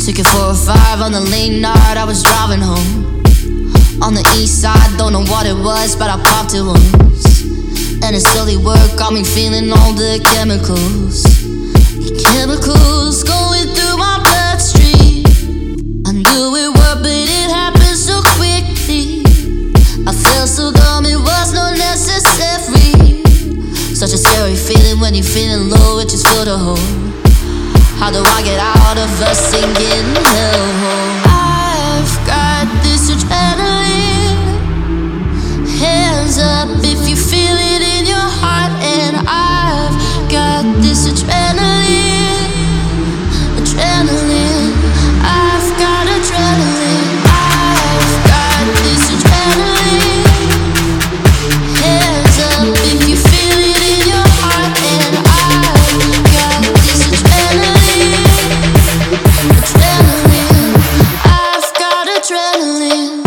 Took it 405 on the late night, I was driving home. On the east side, don't know what it was, but I popped it once. And it slowly worked, got me feeling all the chemicals. Chemicals going through my bloodstream. I knew it would, but it happened so quickly. I felt so dumb, it was not necessary. Such a scary feeling when you're feeling low, it just filled a hole. How do I get out of a sinking hellhole? I've got this adrenaline. Hands up if you feel it in your heart. And I've got this adrenaline. Adrenaline. I've got adrenaline. I've got this adrenaline. Hands up if you feel it in your heart. And I've got this adrenaline. Adrenaline. I've got adrenaline.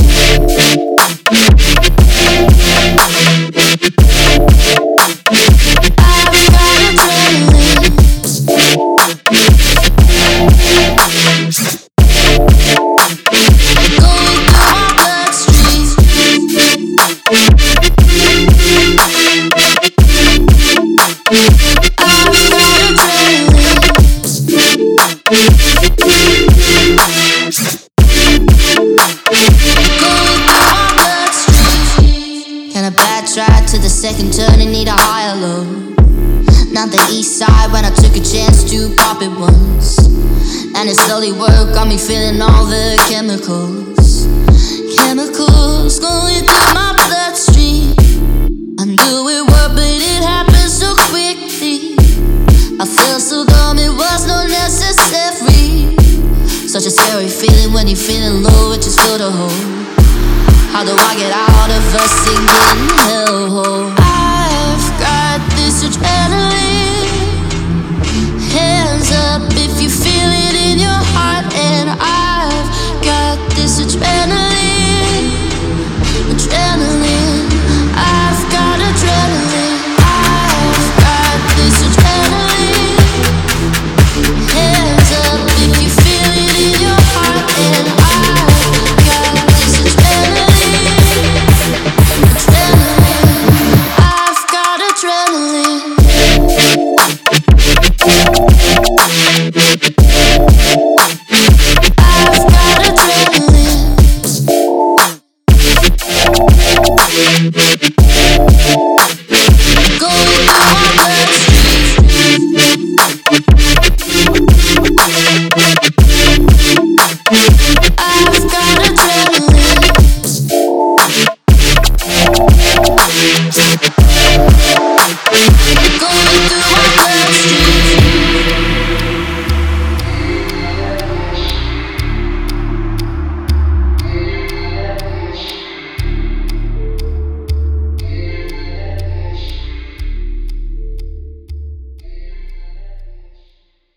To the second turn and need a higher low. Not the east side when I took a chance to pop it once. And it slowly worked, got me feeling all the chemicals. Chemicals going through my bloodstream. I knew it would, but it happened so quickly. I felt so dumb, it was not necessary. Such a scary feeling when you're feeling low, it just filled a hole. How do I get out of a sinking hellhole? I've got this adrenaline.